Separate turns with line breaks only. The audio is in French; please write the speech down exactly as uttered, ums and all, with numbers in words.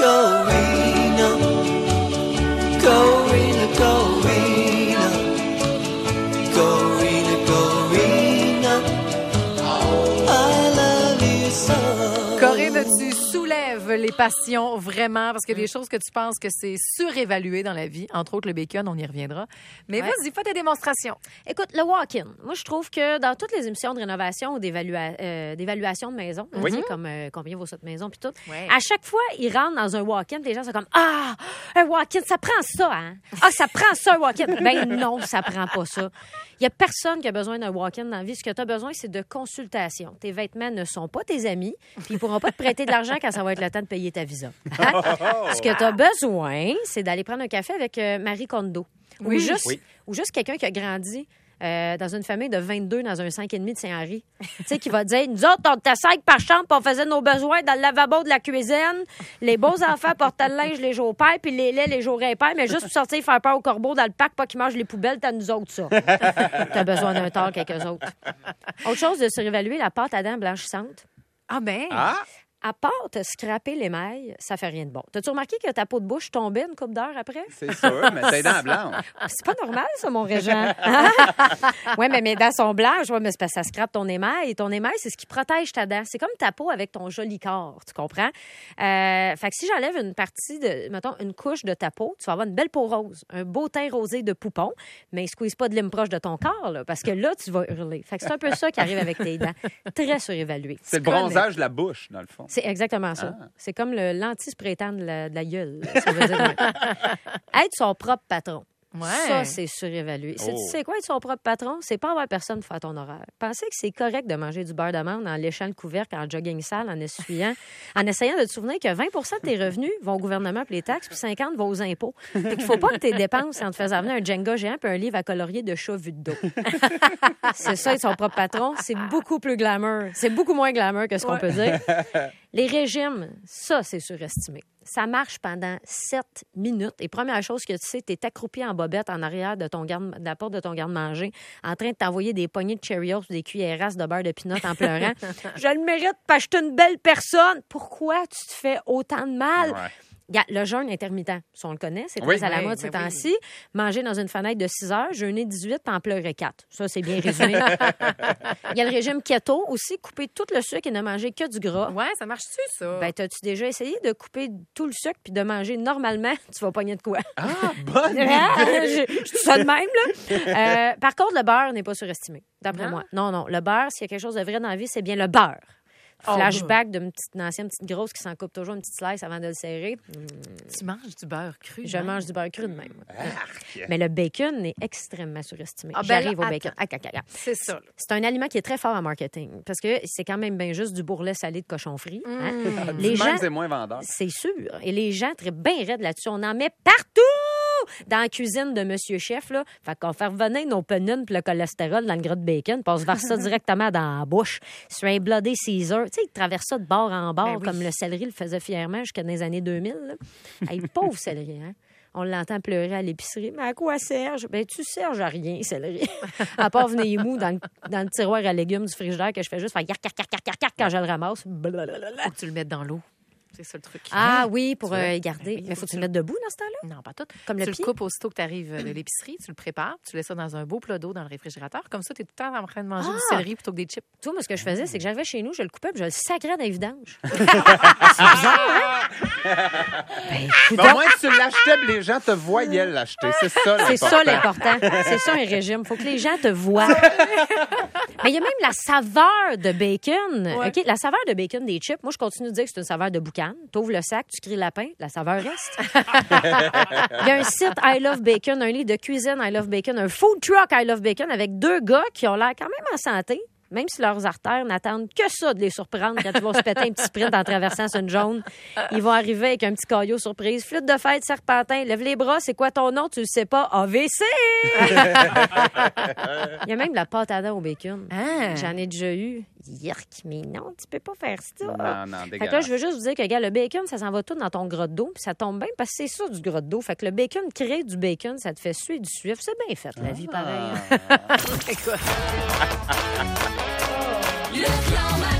Corina, Corina, Corina, Corina, Corina, I love you so.
Corinne, tu soulèves les passions vraiment parce qu'il y a des choses que tu penses que c'est surévalué dans la vie, entre autres le bacon, on y reviendra. Mais
Ouais.
vas-y, fais tes démonstrations.
Écoute, le walk-in, moi, je trouve que dans toutes les émissions de rénovation ou d'évalua- euh, d'évaluation de maison,
Oui.
tu sais, comme euh, combien vaut cette maison, puis tout,
Ouais.
à chaque fois, ils rentrent dans un walk-in, les gens sont comme « Ah, un walk-in, ça prend ça, hein? Ah, ça prend ça, un walk-in! » Ben non, ça prend pas ça. Il y a personne qui a besoin d'un walk-in dans la vie. Ce que tu as besoin, c'est de consultation. Tes vêtements ne sont pas tes amis, puis ils pourront pas te prêter de l'argent quand ça va être le temps de payer ta visa. Hein? Ce que tu as besoin, c'est d'aller prendre un café avec euh, Marie Kondo. Ou
Oui.
juste,
Oui.
ou juste quelqu'un qui a grandi euh, dans une famille de vingt-deux dans un cinq virgule cinq de Saint-Henri. Tu sais, qui va dire, nous autres, on était cinq par chambre, puis on faisait nos besoins dans le lavabo de la cuisine. Les beaux enfants portaient le linge les jours pairs, puis les laits les jours impairs, mais juste pour sortir faire peur aux corbeaux dans le parc, pas qu'ils mangent les poubelles, t'as nous autres, ça. T'as besoin d'un tort quelques autres. Autre chose de surévaluer, la pâte à dents blanchissante.
Ah ben,
Ah!
À part te scraper l'émail, ça fait rien de bon. T'as-tu remarqué que ta peau de bouche tombait une couple d'heures après?
C'est sûr, mais t'es dents blanches.
C'est pas normal, ça, mon Régent. Oui, mais mes dents sont blanches. Ouais, mais c'est parce que ça scrape ton émail. Ton émail, c'est ce qui protège ta dent. C'est comme ta peau avec ton joli corps, tu comprends? Euh, fait que si j'enlève une partie de, mettons, une couche de ta peau, tu vas avoir une belle peau rose, un beau teint rosé de poupon, mais il squeeze pas de lime proche de ton corps, là, parce que là, tu vas hurler. Fait que c'est un peu ça qui arrive avec tes dents. Très surévalué.
C'est le
Tu connais.
bronzage de la bouche, dans le fond.
C'est exactement ça.
Ah.
C'est comme le l'anti-spray-tan de la, de la gueule. Ça veut dire. Être son propre patron.
ouais.
Ça, c'est surévalué. C'est-
Oh.
Tu sais quoi, être son propre patron? C'est pas avoir personne pour faire ton horaire. Pensez que c'est correct de manger du beurre d'amande en léchant le couvercle, en jogging sale, en essuyant, en essayant de te souvenir que vingt pour cent de tes revenus vont au gouvernement pour les taxes, puis cinquante vont aux impôts. Fait qu'il faut pas que tes dépenses en te faisant venir un Jenga géant puis un livre à colorier de chat vu de dos. C'est ça, être son propre patron. C'est beaucoup plus glamour. C'est beaucoup moins glamour que ce qu'on peut dire. Les régimes, ça, c'est surestimé. Ça marche pendant sept minutes. Et première chose que tu sais, tu es accroupi en bobette en arrière de, ton garde, de la porte de ton garde-manger, en train de t'envoyer des poignées de Cheerios ou des cuillerasses de beurre de pinot en pleurant. Je le mérite parce que je suis une belle personne. Pourquoi tu te fais autant de mal?
Ouais.
Regarde, le jeûne intermittent, ça, on le connaît, c'est très
Oui.
à la
Oui,
mode ces
ben oui.
temps-ci. Manger dans une fenêtre de six heures, jeûner dix-huit, puis en pleurer quatre. Ça, c'est bien résumé. Il y a le régime keto aussi, couper tout le sucre et ne manger que du gras.
Ouais, ça marche-tu, ça?
Ben, t'as-tu déjà essayé de couper tout le sucre puis de manger normalement? Tu vas pogner de quoi?
Ah, bonne
Ah,
idée!
je, je dis ça de même, là. Euh, par contre, le beurre n'est pas surestimé, d'après
Non?
moi. Non, non. Le beurre, s'il y a quelque chose de vrai dans la vie, c'est bien le beurre.
Oh,
Flashback d'une petite, une ancienne petite grosse qui s'en coupe toujours une petite slice avant de le serrer.
Tu manges du beurre cru.
Je
hein?
mange du beurre cru de même.
Arc.
Mais le bacon est extrêmement surestimé.
Ah, ben
J'arrive
là,
au bacon.
attends.
Ah, ah, ah, ah.
C'est ça. là.
C'est un aliment qui est très fort en marketing parce que c'est quand même bien juste du bourrelet salé de cochon frit. hein.
Mm.
Les
Même,
gens,
c'est moins vendeur.
c'est sûr. Et les gens très bien raides là-dessus. On en met partout dans la cuisine de Monsieur Chef. Là. Fait qu'on fait revenir nos penines puis le cholestérol dans le gras de bacon puis on se verse ça directement dans la bouche. Sur un bloody Caesar. Tu sais, ils traversent ça de bord en bord
Ben oui.
comme le céleri le faisait fièrement jusqu'à dans les années deux mille. Là. Hey, pauvre céleri, hein? On l'entend pleurer à l'épicerie. Mais à quoi Serge? Ben, tu serges à rien, céleri. À part venir mou dans le, dans le tiroir à légumes du frigidaire que je fais juste faire yark, yark, yark, yark, yark quand je le ramasse. Blablabla.
Faut que tu le mettes dans l'eau. C'est ça le truc.
Ah oui, pour
Tu vois?
euh, garder.
Ben oui,
Mais
faut
faut-tu
que
le mettre debout dans ce temps-là?
Non, pas tout.
Comme le
tu
pied?
le coupes aussitôt que tu arrives de l'épicerie, tu le prépares, tu laisses ça dans un beau plat d'eau dans le réfrigérateur. Comme ça, tu es tout le temps en train de manger du
Ah!
céleri plutôt que des chips.
Tu vois, moi, ce que je faisais, c'est que j'arrivais chez nous, je le coupais puis je le sacrais dans les vidanges. C'est bizarre, hein? Ben,
Mais au moins, tu l'achetais, puis les gens te voyaient l'acheter. C'est ça,
c'est ça
l'important.
l'important. C'est ça un régime. Faut que les gens te voient. Mais il y a même la saveur de bacon.
Ouais.
OK, la saveur de bacon des chips, moi, je continue de dire que c'est une saveur de boucan. Tu ouvres le sac, tu cries lapin, la saveur reste. Il y a un site I Love Bacon, un livre de cuisine I Love Bacon, un food truck I Love Bacon avec deux gars qui ont l'air quand même en santé. Même si leurs artères n'attendent que ça de les surprendre quand ils vont se péter un petit sprint en traversant sur une jaune. Ils vont arriver avec un petit caillot surprise. Flûte de fête, serpentin, lève les bras, c'est quoi ton nom? Tu le sais pas? A V C! Il y a même de la pâte à dents au bacon.
Ah.
J'en ai déjà eu. Yerk, mais non, tu peux pas faire ça.
Non, non,
Fait que là, je veux juste vous dire que, gars, le bacon, ça s'en va tout dans ton gras de dos, puis ça tombe bien parce que c'est ça du gras de dos. Fait que le bacon crée du bacon, ça te fait suer du suif. C'est bien fait, la vie, pareil.
Écoute.
Le clan